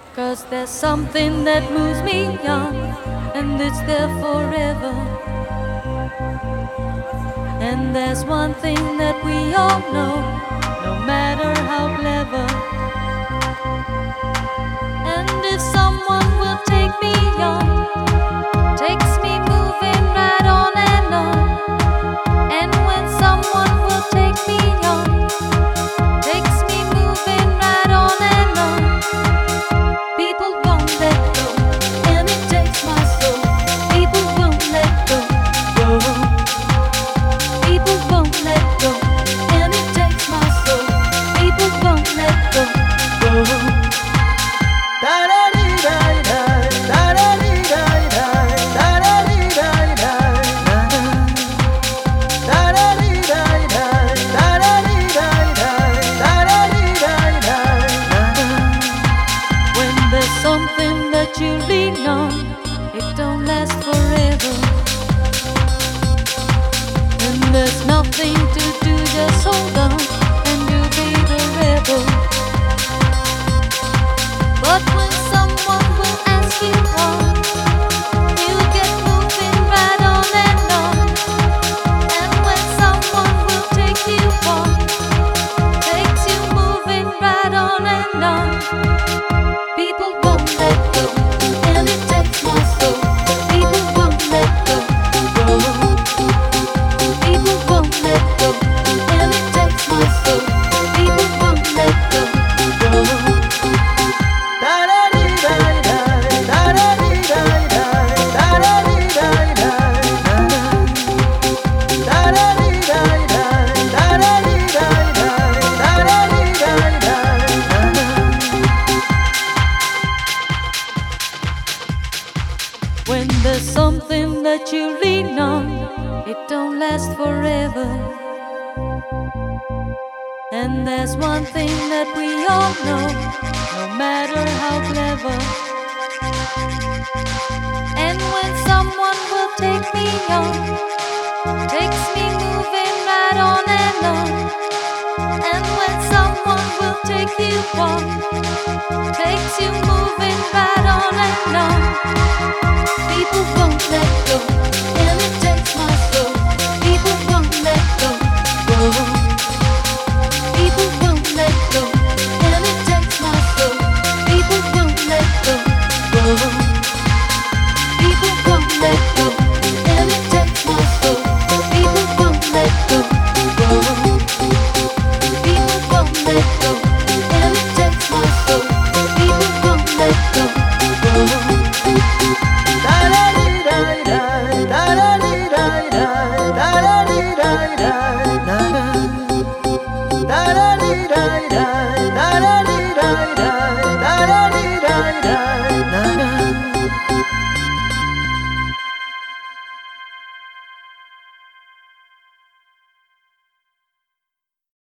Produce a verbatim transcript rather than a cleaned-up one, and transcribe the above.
'Cause there's something that moves me on, and it's there forever. And there's one thing that we all know, no matter how clever. And if someone will take me on, takes me moving right on and on. And when someone will take me on, takes me moving right on and on. People won't let go, and it takes my soul. People won't let go, go. People won't let go, and it takes my soul. People won't let go, go. Something that you lean on, it don't last forever. And there's nothing to do, just hold on, and you'll be the rebel. But when someone will ask you on, you get moving right on and on. And when someone will take you on, takes you moving right on and on. People won't let go, and it takes my soul. People won't let go, go. People won't let go, and it takes my soul. People won't let go, go. When there's something that you lean on, it don't last forever. And there's one thing that we all know, no matter how clever. And when someone will take me on, takes me moving right on and on. And when someone will take you on, takes you moving right on and on. People won't let go, and it takes my soul. People won't let go, go. People won't let go, and it takes my soul. People won't let go, go. People won't let go, and it takes my soul. People won't let go, go. People won't let go, and it takes my soul. People won't let go, go. Da da